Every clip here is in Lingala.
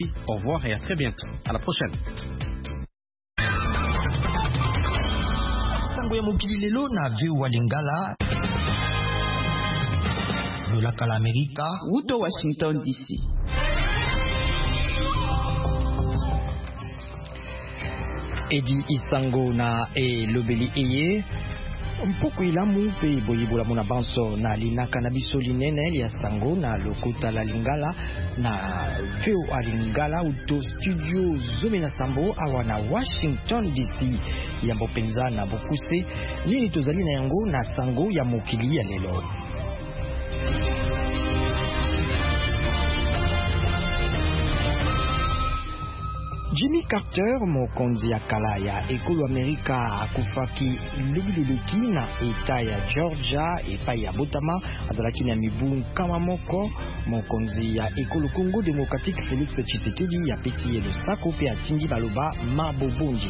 Au revoir et à très bientôt. À la prochaine. Sango ya mokili lelo na VOA Lingala. Lolaka la Amerika. Uto Washington DC. Edi Isango na Lobeli Eye. Mpoko ilamu pe boyibola mona banso na linaka na biso linene ya sango na lokota la Lingala na VOA Lingala uto studio Zoom na Sambo awa na Washington DC ya bopenza na bokuse nini tozali na yango na sango ya mokili ya lelo. Jimmy Carter mokonzi ya kala ya ekolo Amerika akufaki lobeleki na eta ya Georgia epai ya botama azalaki na mibu kama moko mokonzi ya ekolo Congo Democratique Félix Tshisekedi ya peti ye losako pe atindi baloba mabobonji.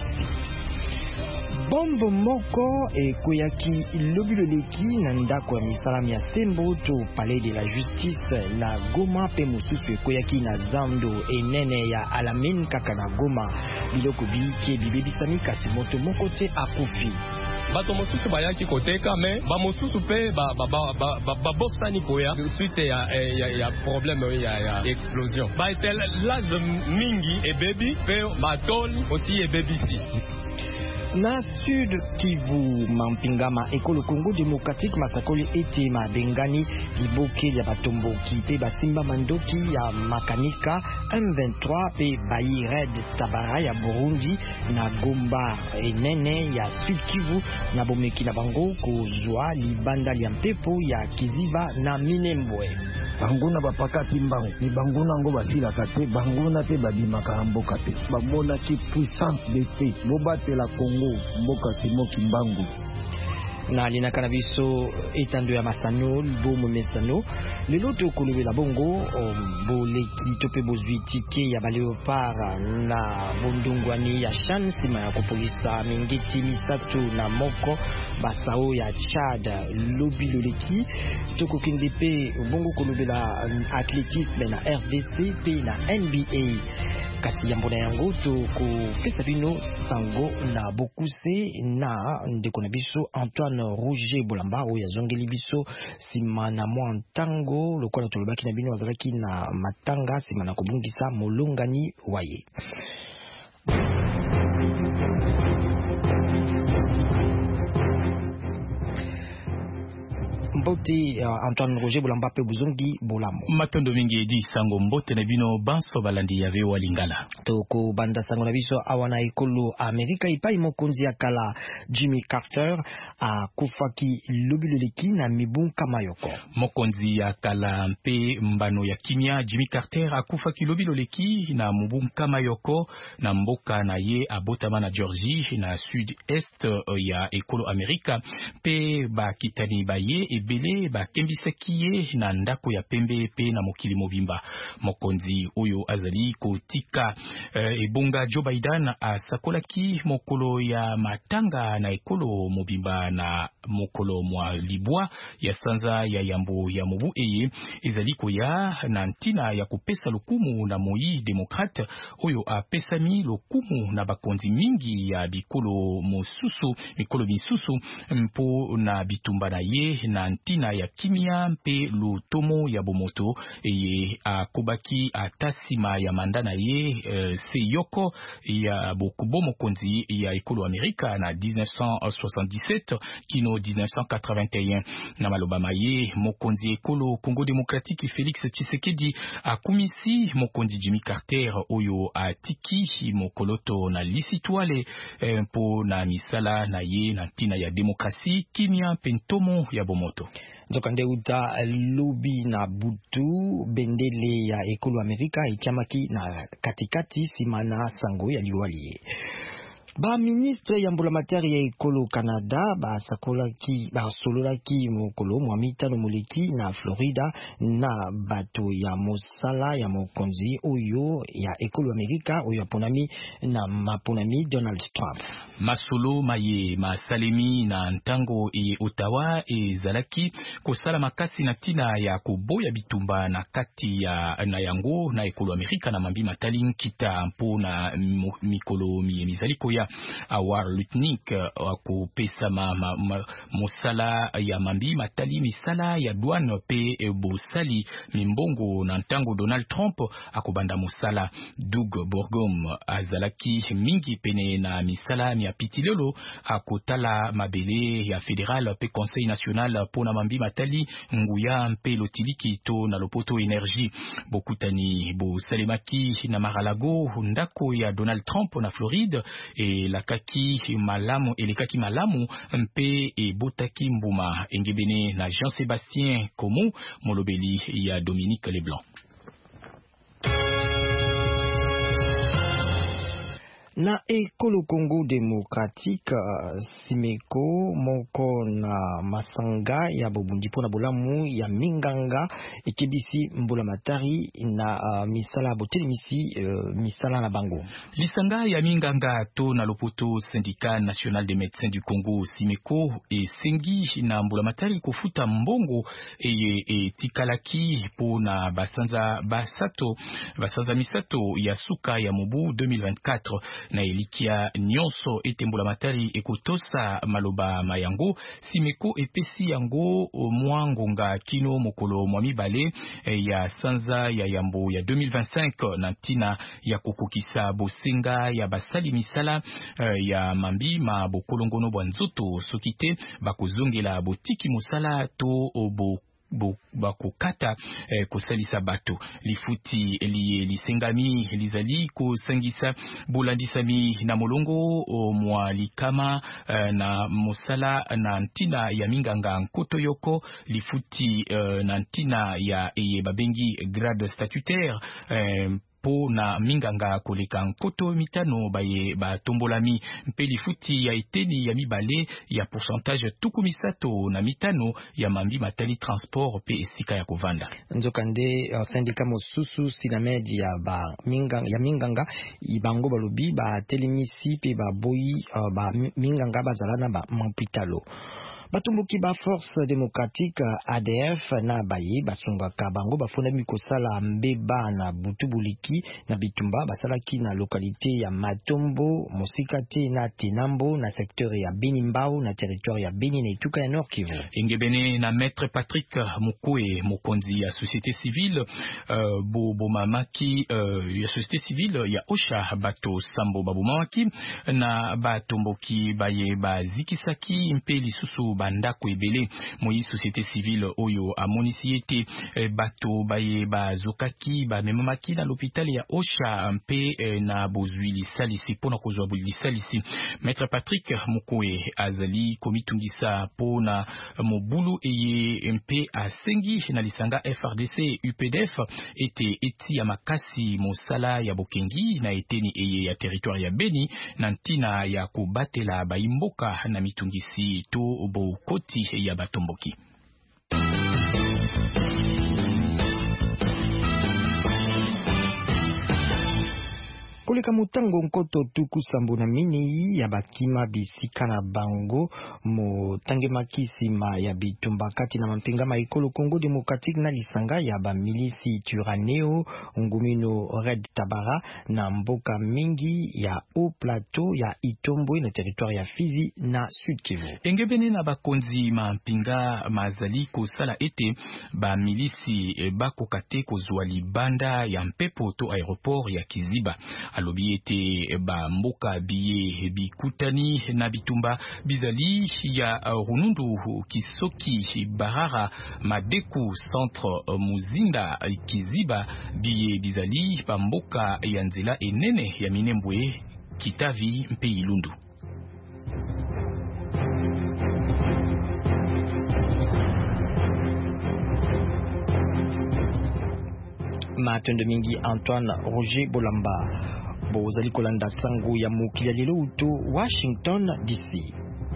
Bombo moko ekweyaki lobeleki na ndako ya misala ya Sembo to Palais de la Justice na Goma pe mosusu ekweyaki na zando enene ya Alamine kaka na Goma biloko biki bibebisami kasi moto moko te akufi. Bato mosusu bayaki koteka me ba mosusu pe babosani koya suite ya problème ya explosion ba etel l'âge mingi ebebi pe batoli aussi ebebisi. Na Sud Kivu mampingama ekolo Congo Democratique masakoli ete mabengani liboke ya batomboki pe basimba mandoki ya makanika M23 pe bayi Red Tabara ya Burundi na Gomba enene ya Sud Kivu na bomeki na bango kozwa libanda ya mpepo ya Kiziba na Minembwe. Banguna bapakati mbango ni banguna ngo basila kate banguna te babimaka mboka te bamona ki puissance d'été bobatela Congo mboka simoki mbangu na linaka na biso etando ya masano bomo mesano lelo to kolobela bongo boleki to pe bozwi tike ya baleopard na bondungwani ya Chan sima ya kopolisa mingeti misatu na moko basao ya Chad lobi loleki to kokende pe bongo kolobela athlétisme na RDC pe na NBA kasi ya mbona yango to ko pesa bino sango na bokuse na ndeko na biso Antoine Roger Bolamba oya zongeli biso sima na mwa ntango lokola tolobaki na bino azalaki na matanga sima na kobungisa molongani waye. Mbote Antoine Roger Bolamba pe buzongi bolamo matondo mingi edi sango mbote na bino banso balandi ya VOA Lingala toko banda sango na biso awana ekolo Amerika ipai mokonzi ya kala Jimmy Carter akufaki lobiloleki na mibu kama yoko. Mokonzi ya kala mpe mbano ya kimia Jimmy Carter akufaki lobiloleki na mubu kama yoko na mboka na ye abotama na Georgie na sud-est ya ekolo Amerika pe bakitani baye ebele bakembisaki ye na ndako ya pembe pe na mokili mobimba. Mokonzi oyo azali kotika ebonga Joe Biden asakolaki mokolo ya matanga na ekolo mobimba na mokolo mwa libwa ya sanza ya yambo ya mobu eye ezali koya na ntina ya kopesa lokumu na moi demokrate oyo apesami lokumu na bakonzi mingi ya bikolo misusu mpo na bitumba na ye na ntina ya kimia mpe lutomo ya bomoto eye akobaki atasima ya manda na ye seyoko ya bokubo mokonzi ya ekolo Amerika na 1977 kino 1981 na maloba maye mokonzi ekolo Congo Democratique Félix Tshisekedi akumisi mokonzi Jimmy Carter oyo atiki mokoloto na lisitwale mpo na misala na ye na ntina ya demokrasi kimia pentomo ya bomoto. Nzokande uta lobi na butu bendele ya ekolo Amerika ikiamaki na katikati simana sango ya liwali. Ba ministre ya mbulamatari ya ekolo Canada basololaki mokolo mwamitano moleki na Florida na bato ya mosala ya mokonzi oyo ya ekolo Amerika oyo aponami na maponami Donald Trump. Masolo maye masalemi na ntango e Ottawa ezalaki kosala makasi na tina ya koboya bitumba na kati ya na yango na ekolo Amerika na mambi matali nkita mpo na mikolo mizali koya Awar Lutnik akopesa mosala ya mambi matali misala ya douane pe bosali mimbongo na ntango Donald Trump akobanda mosala. Doug Burgum azalaki mingi pene na misala ya pitilelo akotala mabele ya fédéral pe conseil national pona mambi matali nguya mpe lotiliki to na lopoto énergie. Bokutani bo salemaki na Mar-a-Lago ndako ya Donald Trump na Floride e lakaki malamu elekaki malamu mpe e botaki mbuma engebene na Jean-Sébastien Como molobeli ya Dominique Leblanc. Na ekolo Congo démocratique simeko moko na masanga ya bobundi pona bolamu ya minganga ekebisi mbola matari na misala botelimisi misala na bango. Lisanga ya minganga to na lopoto syndicat national des médecins du Congo simeko e sengi na mbola matari kofuta mbongo e tikalaki pona basanza misato ya suka ya mobu 2024 na elikia nyonso etembola matari ekotosa maloba mayango simeko epesi yango mwangonga kino mokolo mwa mibale ya sanza ya yambo ya 2025 na ntina ya kokokisa bosenga ya basali misala ya mambi ma bokolongono bwa nzoto sokite bakozongela botiki musala to bakokata kosalisa bato lifuti lisengami lizali kosangisa bolandisami na molongo mwa likama na mosala na ntina ya minganga nkoto yoko lifuti na ntina ya babengi grade statutaire po na minganga koleka nkoto mitano baye batombolami mpe lifuti ya eteni ya mibale ya pourcentage tukumisato na mitano ya mambi matali transport pe esika ya kovanda. Nzokande syndicat mosusu sinamed ya minganga ibango balobi ba telemisi pe ba boyi ba minganga bazalana ba mampitalo. Batumbuki ba force démocratique ADF na baye basungaka bango bafona mikosala mbeba na butubuliki na bitumba basalaki na localité ya Matombo Mosikate na Tinambo na secteur ya Benimbao na territoire ya Beni na Ituka ya Nord Kivu. Engebene na maître Patrick Mukwe mokonzi ya société civile bomamaki ya société civile ya Osha bato sambo babomaki na batomboki baye bazikisaki mpe lisusu bandako ebele moyi société civile oyo amonisi ete bato baye bazokaki bamemamaki na l'hôpital ya Osha mpe na bozwi lisalisi pona kozwa lisalisi. Maître Patrick Mukwe azali komitungisa pona mobulu eye mpe asengi na lisanga FRDC UPDF ete eti ya makasi mosala ya bokengi na eteni eye ya territoire ya Beni na ntina ya kobatela baimboka na mitungisi to bokoti ya batomboki. Koleka mutango nkoto tuku sambo na mini ya bakima bisika na bango motange makisima ya bitumba kati na mampinga maikolo Congo démocratique na lisanga ya ba milisi Turaneo ngumino Red Tabara na mboka mingi ya Haut Plateau ya Itombwe na territoire ya Fizi na Sud Kivu. Engebene na bakonzi mampinga mazali kosala ete ba milisi bakokate kozwa libanda ya mpepo to aéroport ya Kiziba. Alobi ete ba mboka biye bikutani na bitumba bizali ya Runundu Kisoki Barara Madeku Centre Muzinda Kiziba biye bizali ba mboka ya nzela enene ya Minembwe Kitavi mpe Ilundu. Matin de mingi Antoine Roger Bolamba. bozali kolanda sango ya mokili ya lelo uto Washington DC.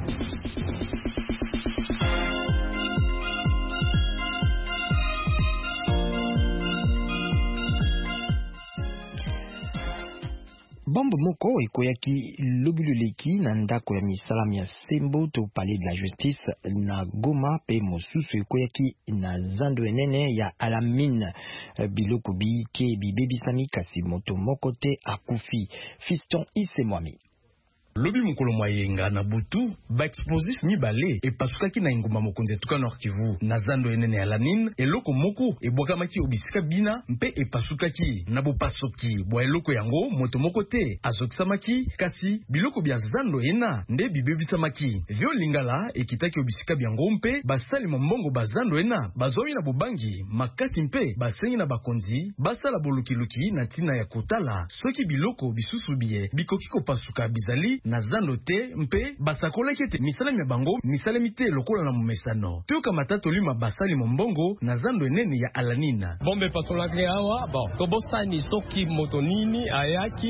Bombe moko ekoyaki lobululeki na ndako ya misalami ya sembo to palais de la justice na Goma pe mosusu ekoyaki na zando enene ya Alamine. Biloko bike bibebisami kasi moto moko te akufi. Fiston Isemwami. Lobi mukolo mwayenga na butu ba explosif mibale e pasukaki na inguma mokonzi etuka Nord Kivu na zando enene ya Lanine eloko moko ebwakamaki obisika bina mpe e pasukaki na bopasoki bwa eloko yango moto moko te azokisamaki kasi biloko bya zando ena nde bibebisamaki vyo lingala ekitaki obisika byango mpe basali mbongo bazando ena bazomi na bobangi makasi mpe basengi na bakonzi basala bolukiluki na tina ya kotala soki biloko bisusu biye bikoki kopasuka bizali na zando te mpe basakolaki ete misalami ya bango misalami te lokola na momesano toyoka matatu lima basali mbongo na zando enene ya Alanina. Bombe pasolaki awa tobosani soki moto nini ayaki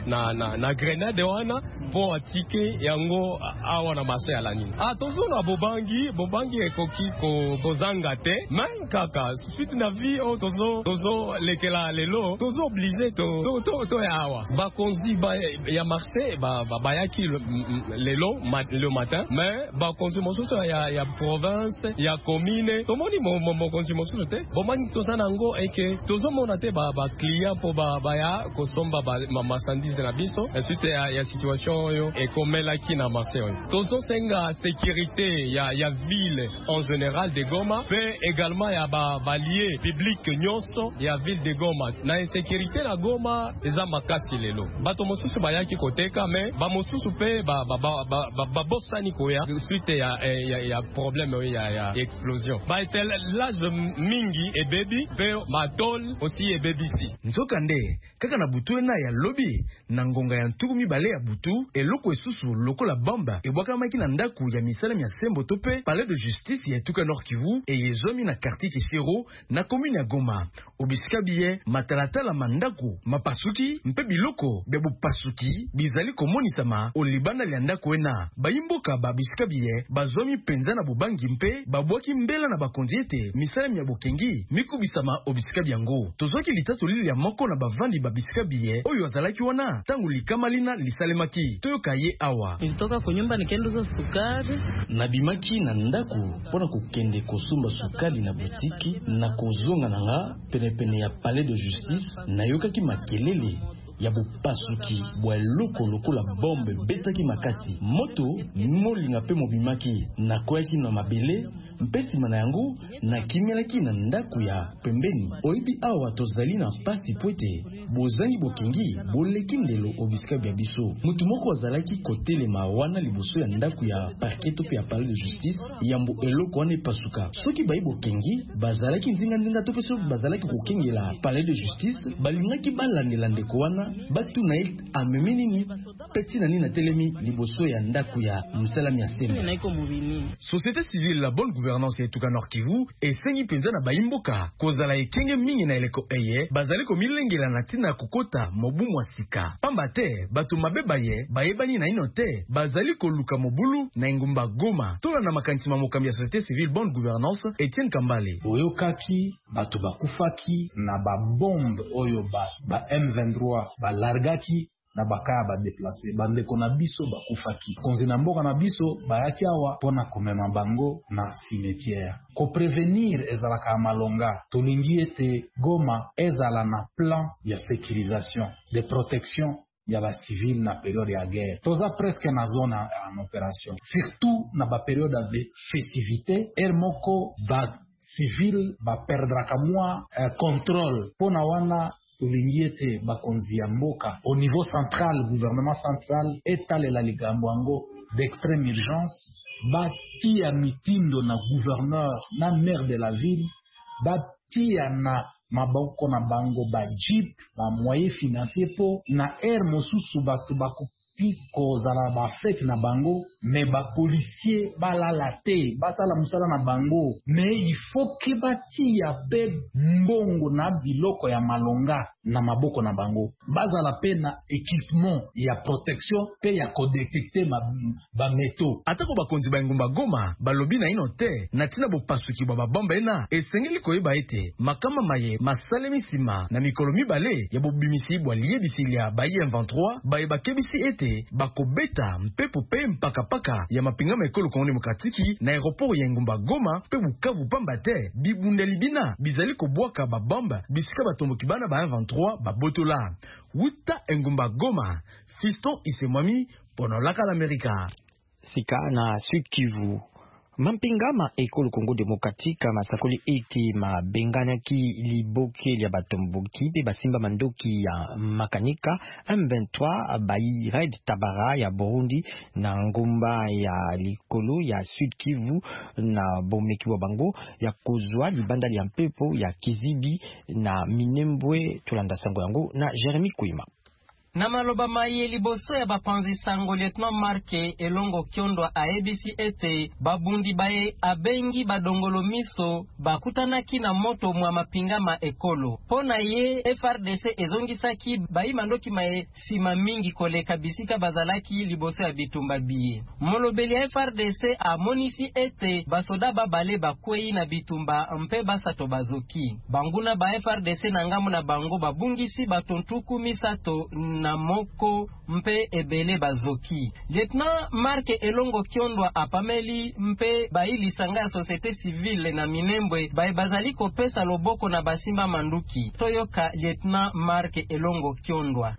na grenade wana po atike yango awa na marché ya Alanina. Tozona bobangi ekoki kozanga te même kaka suite na vie tozo lekela lelo tozo obligé to ya awa bakonzi ya marché bayaki lelo le matin mais bakonzi mosusu ya province ya commune tomoni mokonzi mosusu te bomani tozana ngo eke tozomona te ba client po baya kosomba ma marchandise na biso ensuite ya situation oyo ekomelaki na marché oyo tozosenga sécurité ya ville en général de Goma pe également ya balié public nyonso ya ville de Goma na insécurité na Goma eza makasi lelo bato mosusu bayaki koteka mais ba mosusu pe bosani koya suite ya problème ya explosion ba etel l'âge mingi e baby pe matol aussi e baby si nzoka nde kaka na butu na ya lobi na ngonga ya ntuku mibale ya butu eloko esusu lokola bamba ebwakamaki na ndaku ya misalami ya sembo to pe palais de justice ya etuka Nord Kivu e yezomi na quartier Kishiro na commune ya Goma obisika biye matalatala mandaku mapasuki mpe biloko bebo pasuki bizali komonisama olibana lya ndako ena bayimboka babisika biye bazomi penza na bubangi mpe babwaki mbela na bakonzi ete misalami ya bokengi mikubisama obisika byango tozoki litatu lili ya moko na bavandi babisika biye oyo azalaki wana tangu likamalina lisalemaki toyoka ye awa nilitoka kunyumba nikenduza sukari na bimaki na ndaku pona kukende kosumba sukari na botiki na kozonga nanga penepene ya palais de justice na yokaki makelele ya bopasuki bwa eloko lokola bombe betaki makati moto molinga pe mobimaki na koyaki na mabele mpe nsima na yango na kimelaki na ndako ya pembeni oyibi awa tozali na pasi po ete bozangi bokengi boleki ndelo obisika bya biso mutu moko azalaki kotelema wana liboso ya ndako ya parquet to pe ya palais de justice yambo eloko wana epasuka soki bayi bokengi bazalaki nzinga to pe so bazalaki kokengela palais de justice balingaki balandela ndeko wana batu na ye amemi nini peti na nini na telemi liboso ya ndako ya msalami ya sembo. Société civile la bonne gouvernance etuka Nord Kivu esengi penza na bayimboka kozala ekenge mingi na eleko eye bazali komilengela na tina kokota mobumu wa sika pamba te batu mabe baye bayebani na ino te bazali koluka mobulu na ingumba Goma tola na makanisi mamokambi ya société civile bonne gouvernance Etienne Kambale oyokaki batu bakufaki na babombe oyo ba M23 balargaki na bakaya ba déplacer bandeko na biso bakufaki konzi na mboka na biso bayaki awa pona komema bango na cimetière ko prévenir ezalaka malonga tolingi ete Goma ezala na plan ya sécurisation de protection ya ba civil na période ya guerre toza presque na zone en opération surtout na ba période de festivité moko ba civil ba perdra kamwa contrôle pona wana tolingi ete bakonzi ya mboka au niveau central gouvernement central etalela likambo yango d'extrême urgence batia mitindo na gouverneur na maire de la ville batia na maboko na bango ba jeep ba moyen financier po na mosusu batu bakoki kozala bafete na bango me bapolisier balala te basala musala na bango me il faut ke batia pe mbongo na biloko ya malonga na maboko na bango bazala pe na équipement ya protection pe ya kodetecte ba meto. Atako bakonzi ba engumba Goma balobi na ino te na tina bopasuki ba babomba ena esengeli koyeba ete makama maye masalemi sima na mikolo mibale ya bobimisi bwa liebisilia ba M23 bayeba kebisi ete bakobeta mpepo pe mpaka ya mapingama ekolo Kongo Demokratiki na aéroport ya engumba Goma pe Bukavu pamba te bibundeli bina bizali kobwaka babomba bisika batomboki bana ba M23 babotola wuta engumba Goma. Fiston Isemwami pono laka l'Amerika. Sika na Sud Kivu mampingama ekolo Kongo Demokratiki masakoli ete mabenganyaki liboke lya batomboki pe basimba mandoki ya makanika M23 bayi Red Tabara ya Burundi na ngomba ya likolo ya Sud Kivu na bomeki wa bango ya kozwa libanda ya mpepo ya Kizibi na Minembwe. Tulanda sango yango na Jeremy Kuima. Na maloba maye liboso ya bapanzi sango Lieutenant Marke Elongo Kyondwa aebisi ete babundi baye abengi badongolo miso bakutanaki na moto mwa mapingama ekolo. Pona ye FRDC ezongisaki bayi mandoki maye sima mingi koleka bisika bazalaki liboso ya bitumba biye. Molobeli ya FRDC amonisi ete basoda babale bakwei na bitumba mpe basato bazoki. Banguna ba FRDC na ngamu na bango babungisi batontuku misato na moko mpe ebele bazoki. Lieutenant Marke Elongo Kyondwa apameli mpe baili sanga ya société civile na Minembwe bae bazali kopesa loboko na basimba manduki. Toyoka Lieutenant Marke Elongo Kyondwa.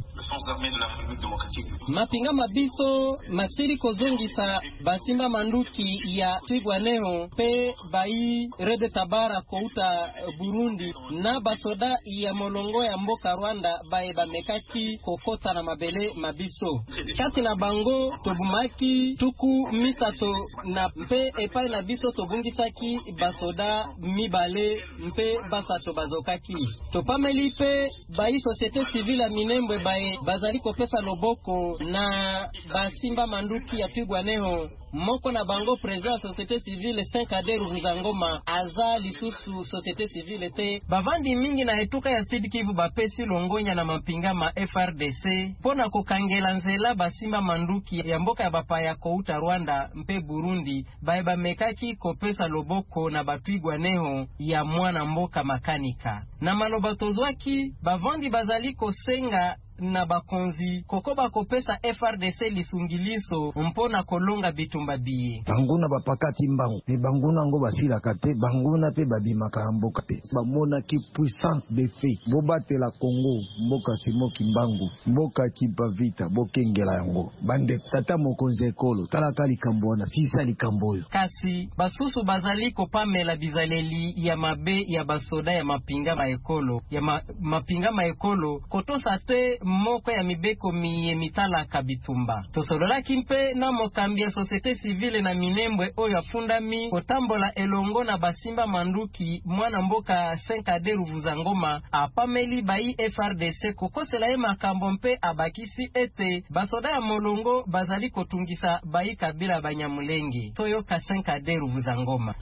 Mapinga mabiso masiri kozongisa basimba manduki ya Twigwaneho pe bai Rede Tabara kouta Burundi na basoda ya molongo ya mboka Rwanda bae bamekaki kokota na mabele mabiso. Kati na bango tobumaki tuku misato na mpe epai na biso tobungisaki basoda mibale mpe basato bazokaki. Topameli pe bai société civile ya Minembwe bae bazali kopesa loboko na basimba manduki ya Twigwaneho. Moko na bango président société civile 5 aderu Ruzangoma aza lisusu société civile te. Bavandi mingi na etuka ya Sud Kivu bapesi longonya na mapinga ma FRDC pona kokangela nzela basimba manduki ya mboka ya bapaya kouta Rwanda mpe Burundi bae bamekaki kopesa loboko na Batwigwaneho ya mwana mboka makanika. Na maloba tozwaki bavandi bazali kosenga na bakonzi koko bakopesa FRDC lisungiliso mpona kolonga bitumba biye. Banguna bapakati mbangu ni banguna ngo basila kate banguna pe babimaka mboka te bamona ki puissance de fait bobate la Congo mboka simoki mbangu mboka kipa vita bokengela yango bande tata mokonzi ekolo talaka likambona sisa likamboyo kasi basusu bazali kopamela bizaleli ya mabe ya basoda ya mapinga maekolo ya mapinga maekolo kotosa te moko ya mibeko miye mitala kabitumba. Tosolola kimpe na mokambi ya société civile na Minembwe oyo afundami kotambola elongo na basimba manduki mwana mboka 5 aderu Ruzangoma apameli bai FRDC kokosela ye makambo mpe abakisi ete basoda ya molongo bazali kotungisa bai kabila banyamulenge. Toyoka 5 aderu Ruzangoma.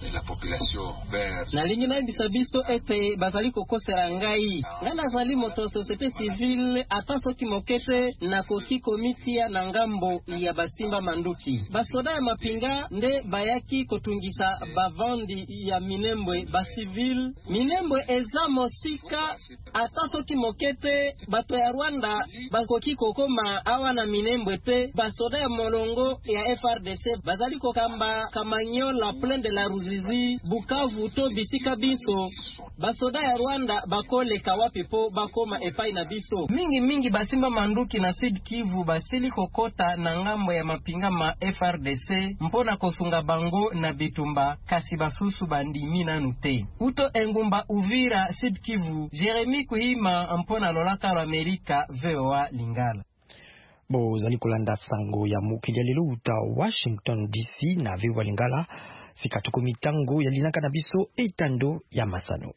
Na lingi na bisabiso ete bazali kokosela ngai. Ngana zali moto société civile soki mokete na koki komitia na ngambo ya basimba manduki. Basoda ya mapinga nde bayaki kotungisa bavandi ya Minembwe basivil. Minembwe eza mosika ata soki mokete bato ya Rwanda bakoki kokoma awa na Minembwe te. Basoda ya molongo ya FRDC bazali kokamba Kamanyola, Plaine de la Ruzizi, Bukavu to bisika biso. Basoda ya Rwanda bakoleka wapi po bakoma epai na biso. Mingi basimba manduki na Sud Kivu basili kokota na ngambo ya mapinga ma FRDC mpona kosunga bango na bitumba kasi basusu bandimi nanu te. Uto engumba Uvira Sud Kivu, Jeremy Kuhima mpona lolaka la Amerika VOA Lingala. Bo zali kolanda sango ya mukili lelo uta Washington DC na VOA Lingala sikatuko mitango ya linaka na biso etando ya masano.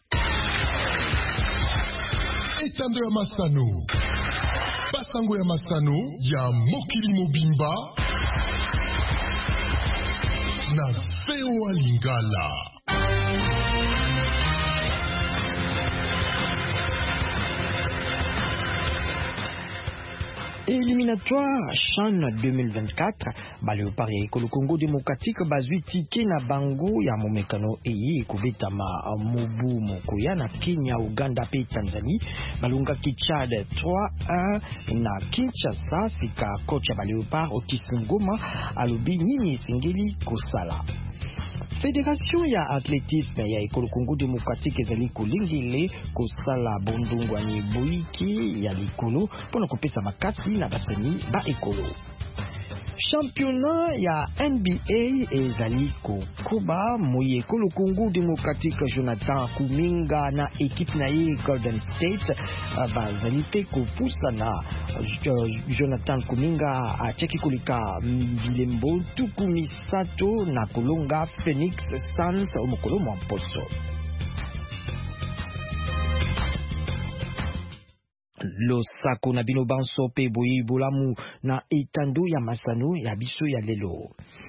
Etando ya masano. Basango ya masano ya mokili mobimba na VOA Lingala. Éliminatoire CHAN 2024 Baléopard ya ekolo Congo démocratique bazwi tike na bango ya momekano eye ekobetama mobu mokoya na Kenya, Uganda pe Tanzanie. Balungaki Tchad 3-1 na Kinshasa. Sika kocha Baléopard Otis Ngoma alobi nini esengeli kosala. Fédération ya athlétisme ya ekolo Congo démocratique ezali kolingile kosala bondungwani boiki ya likolo pona kopesa makasi na basani ba ekolo. Championnat ya NBA ezali kokoba moye ekolo Congo démocratique. Jonathan Kuminga na équipe na ye Golden State bazali pe kopusa na Jonathan Kuminga acheki kolika bilembo tuku misato na kolonga Phoenix Suns omokolo mwamposo. Losako na bino banso pe boyi bolamu na etando ya masano ya biso ya lelo.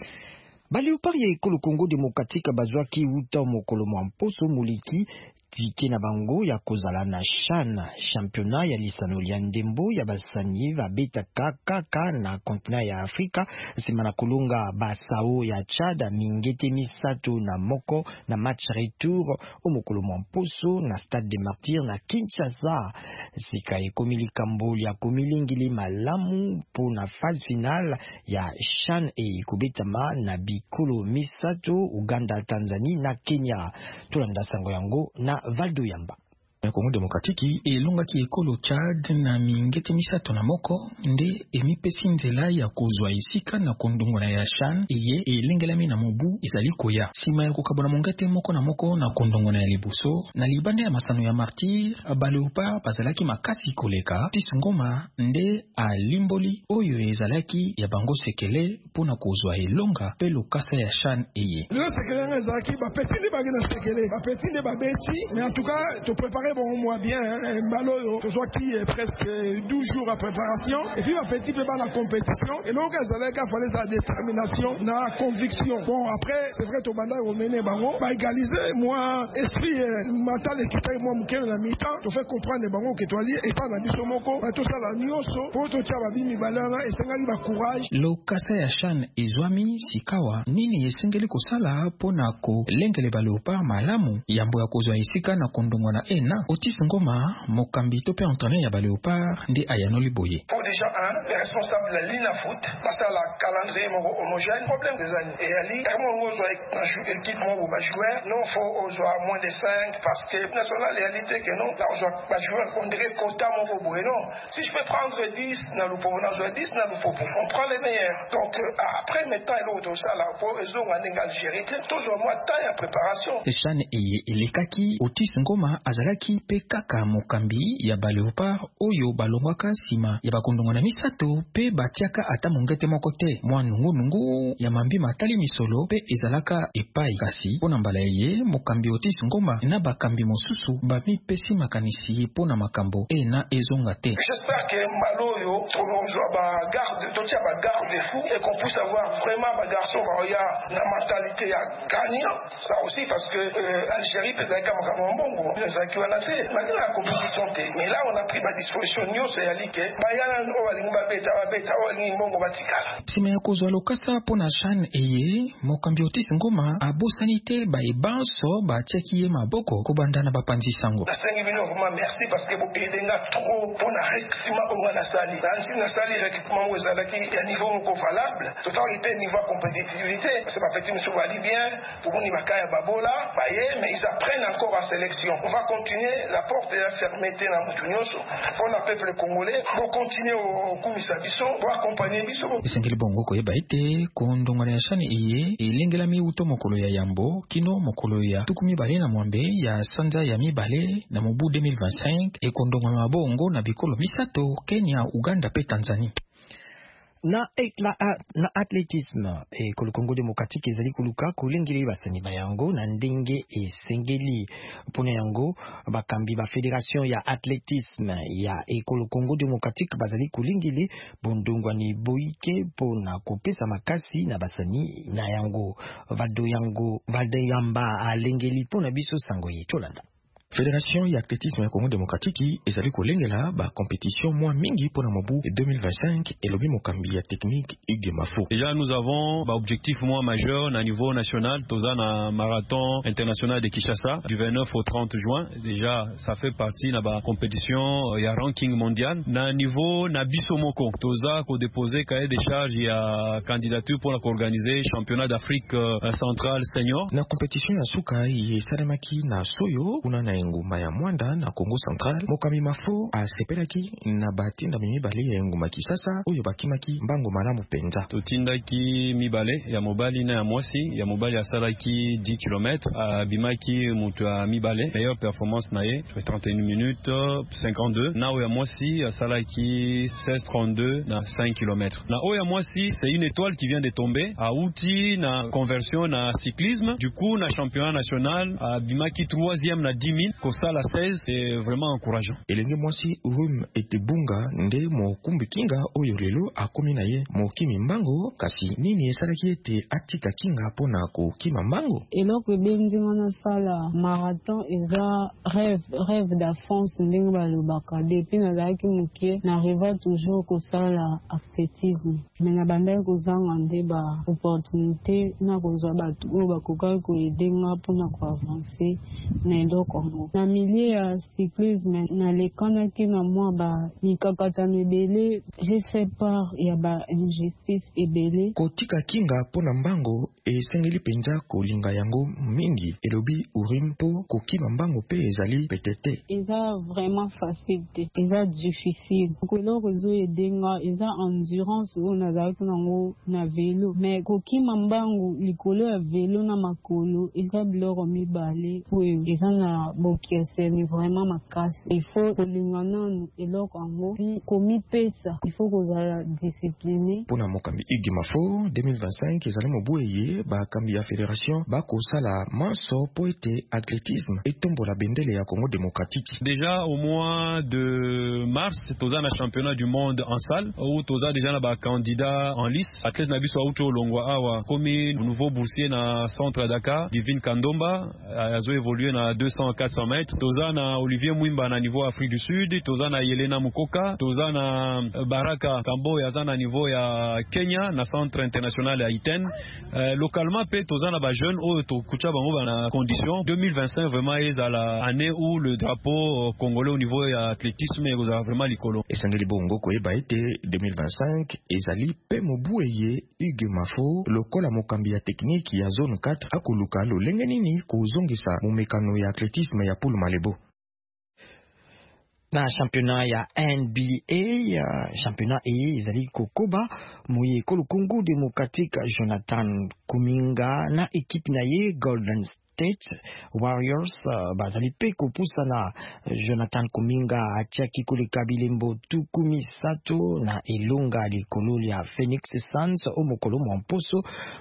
Baléopard ya ekolo Congo démocratique bazwaki uta mokolo mwamposo muliki tike na bango ya kozala na CHAN, championnat ya lisano ya ndembo ya basani babeta kaka na continent ya Afrika. Sima na kolonga basao ya Tchad mingete misato na moko na match retour omokolo mwamposo na Stade des Martyrs na Kinshasa. Sika ekomili kambo ya komilingili malamu po na phase finale ya CHAN ekobetama na bikolo misato Uganda, Tanzanie na Kenya. Tolanda sango yango na Valdo Yamba. Congo démocratique elongaki ekolo Tchad na mingete misato na moko nde emipesi nzela ya kozwa esika na kondongona ya CHAN eye elengelami na mobu ezali koya. Sima ya kokabona mongete moko na moko na kondongona ya liboso na libanda ya masano ya Martyr, Baléopard bazalaki makasi koleka. Otis Ngoma nde alimboli oyo ezalaki ya bango sekele pona kozwa elonga pe lokasa ya CHAN eye. Le sekele nga ezalaki bapeti nde bagena sekele bapeti nde babeti, mais en tout cas to préparer bon moi bien mbalo to soit qui est presque 12 jours à préparation et puis ma petit peu la compétition et donc ezalaka fallait sa détermination na conviction. Bon après c'est vrai to banda au mener bango ba égaliser moi esprit mental équipé moi mukene na mi-temps to fait comprendre bango que to ali et pas na biso moko to sala nyonso po to tia ba bimi balana et sengali ba courage. Lokasa ya CHAN ezwami sikawa nini esengeli kosala pona ko lengele Baléopard malamu yambo ya kozwa esika na kondongwa na ena. Otis Ngoma mokambi to pe entraîneur ya Baléopard ndi ayanoli boye. Pour déjà les responsables de la ligne à foot parce que la calendrier homogène problème des années et ali tellement on joue équipe mon ba joueur non faut on joue à moins de 5 parce que national réalité que non là on joue pas joueur on dirait quota mon boye non si je peux prendre 10 na le pour na 10 na le pour on prend les meilleurs donc après maintenant l'autre ça là pour ils ont en Algérie toujours moi taille à préparation CHAN eye elekaki Otis Ngoma azalaki pe kaka mokambi ya Baléopard oyo balongwaka sima ya bakondongana misato pe batiaka ata mongete moko te mwa nungu ya mambi matali misolo pe ezalaka epai kasi pona mbala ye mokambi Otis Ngoma na bakambi mosusu bamipesi makanisi pona makambo na ezonga te. J'espère que Maloyo on joue ba garde totia ba garde fou et qu'on puisse avoir vraiment ba garçon ya na mentalité ya gagnant ça aussi parce que Algérie peut être comme bongo qui va lancer malgré la compétition mais là on a pris ma disposition nyonso ya like bayana o balinga beta o mbongo batikala sima ya kozwa lokasa pona CHAN eye mokambi Otis Ngoma abosani te ba ebanso batiaki ye maboko kobandana bapanzi sango. Nasengi bino vraiment merci parce que vous aidenga trop pona recrutement au na sali na sali recrutement vous ezalaki ya niveau moko valable totalité niveau compétitivité c'est pas petit monsieur va bien pour ni bakaya babola baye mais ils apprennent encore en sélection. On va continuer la porte est fermée na mutunyoso pour le peuple congolais pour continuer au kumisa biso pour accompagner biso. Esengeli bongo ko yeba ete kondongana ya CHAN eye elengela mi uto mokolo ya yambo kino mokolo ya tukumi bale na mwambe ya sanja ya mibale na mobu 2025 e kondongana mabongo na bikolo misato Kenya, Uganda pe Tanzania. Na athlétisme ekolo Congo démocratique ezali koluka kolengeli basani bayango na ndenge esengeli pona yango bakambi ba fédération ya athlétisme ya ekolo Congo démocratique bazali kolengeli bondongwani boike pona kopesa makasi na basani na yango Valdo Yamba alengeli pona biso sango yetolanda. Fédération ya athlétisme ya Congo démocratique ezali kolengela ba compétition moins mingi pour mobu 2025 et lobi mokambi ya technique Hugues Mafo. Déjà nous avons objectif moins majeur na niveau national, toza na marathon international de Kinshasa du 29 au 30 juin. Déjà ça fait partie na ba compétition ya ranking mondial. Na niveau na biso moko toza ko déposer cahier de charge ya candidature pour organiser championnat d'Afrique centrale senior. Na compétition ya suka yesalemaki na Soyo kuna na engumba ya Mwanda na Congo Central. Mokambi Mafo asepelaki na batinda mibale ya engumba Kisasa oyo bakimaki mbango malamu penza. Totindaki mibale ya mobali na ya mwasi, ya mobali asalaki 10 km, abimaki mutu ya mibale meilleure performance na ye 31 minutes 52. Na oyo ya mwasi asalaki 16:32 na 5 km. Na oyo ya mwasi c'est une étoile qui vient de tomber à outi na conversion na cyclisme. Du coup na championnat national abimaki 3e na 10 000 kosala 16, c'est vraiment encourageant. Elenge mwasi Urum Etebunga nde mokumbi kinga oyo lelo akomi na ye mokimi mbango kasi nini esalaki ete atika kinga pona kokima mbango. Eloko ebenzi ngana sala marathon eza rêve d'enfance ndenge balobaka depuis nazalaki mokie n'arriva toujours kosala athlétisme mais na bandaki kozanga nde ba opportunité na kozwa bato oyo bakokaki koedenga mpona koavancer na eloko yango. Na milieu ya cyclisme nalekanaki na mwa ba mikakatano ebele, j'ai fait part ya ba injustice ebele. Kotika kinga pona mbango esengeli penza kolinga yango mingi elobi Urim po kokima mbango pe ezali petete. Eza vraiment facile te, eza difficile. Koloko zo edenga eza endurance oyo nazalaki nango na vélo, mais kokima mbango likolo ya vélo na makolo eza biloko mibale oyo eza na bokeseni vraiment makasi. Il faut kolinga nanu eloko yango puis komipesa, il faut kozala discipliné. Pona mokambi Hugues Mafo 2025 ezali mobueye bakambi ya fédération bakosala manso po ete athlétisme etombola bendele ya Congo démocratique. Déjà au mois de mars toza na championnat du monde en salle où toza déjà na ba candidat en lice. Athlète na biso auto longwa awa komi nouveau boursier na centre Dakar Divine Kandomba azo évoluer na 200-400 mètres. Toza na Olivier Mwimba na niveau Afrique du Sud, toza na Yelena Mukoka, toza na Baraka Kambo yaza na niveau ya Kenya na centre international ya Iten. Localement pe toza na ba jeune o to kucha bango na condition 2025 vraiment ezala année où le drapeau congolais au niveau ya athlétisme ezala vraiment likolo. Esangeli bongo koyeba ete 2025 ezali pe mobueye Hugues Mafo lokola mokambi ya technique ya zone 4 akoluka lolenge nini kozongisa mumekano ya athlétisme ya Poul Malebo. Na championnat ya NBA, championnat ezali kokoba muye kolo Congo démocratique Jonathan Kuminga na équipe na ye Golden State Warriors bazali pe kopusa na Jonathan Kuminga atiaki koleka bilembo tukumi sato na elonga likolo ya Phoenix Suns o mokolo mwamposo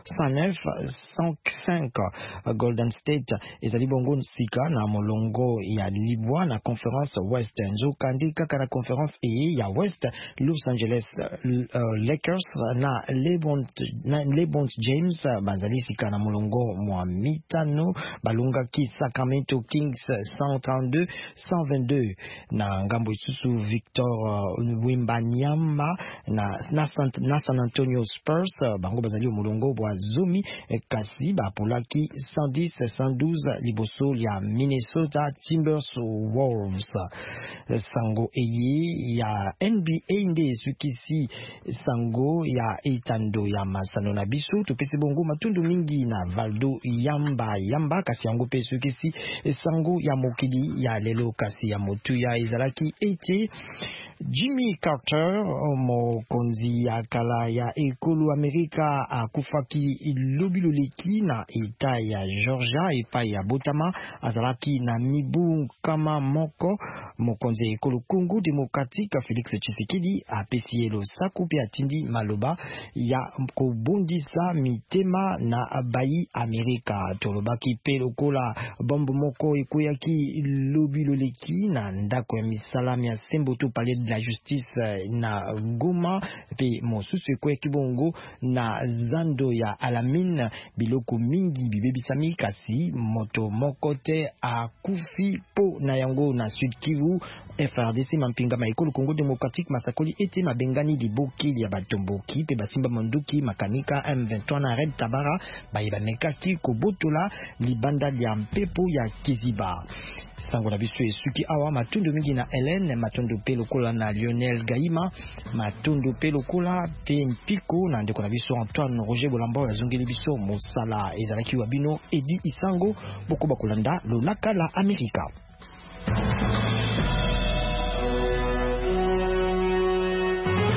109-105. Golden State ezali bongo sika na molongo ya libwa na conference West nzoka ndi kaka na conference ya West. Los Angeles Lakers na LeBron James bazali sika na molongo mwa mitano balunga ki Sacramento Kings 132-122 na ngambo isusu Victor Wembanyama na San Antonio Spurs bango bazali mulongo bwa zumi kasi bapolaki 110-112 liboso ya Minnesota Timberwolves. Sango eye ya NBA nde sukisi sango ya etando ya masano na biso topesi bongo matundu mingi na Valdo Yamba kasi yango pe sukisi sango ya mokili ya lelo kasi ya motu ya ezalaki ete Jimmy Carter mokonzi ya kala ya ekolo Amerika akufaki lobiloleki na eta ya Georgia epa ya Botama azalaki na mibu kama moko. Mokonzi ya ekolo Congo démocratique Félix Tshisekedi apesi elo saku pe atindi maloba ya kobondisa mitema na bayi Amerika tolobaki pe lokola bombo moko ekoyaki lobi loleki na ndako ya misala ya Semboto palais de la justice na Goma pe mosusu ekoyaki bongo na zando ya Alamine biloko mingi bibebisami kasi moto moko te akufi po na yango na Sud Kivu. FRDC mampinga maekolo Congo Démocratique masakoli ete mabengani liboki ya batomboki pe basimba monduki makanika M23 na Red Tabara bayibanekaki kobotola libanda ya mpepo ya Kiziba. Sango na biso esuki awa matundu mingi na Hélène matundu pe lokola na Lionel Gaima matundu pe lokola pe mpiko na ndeko na biso Antoine Roger Bolamba yazongeli biso mosala ezalaki wabino Edi Isango boko bakolanda lonaka la Amerika.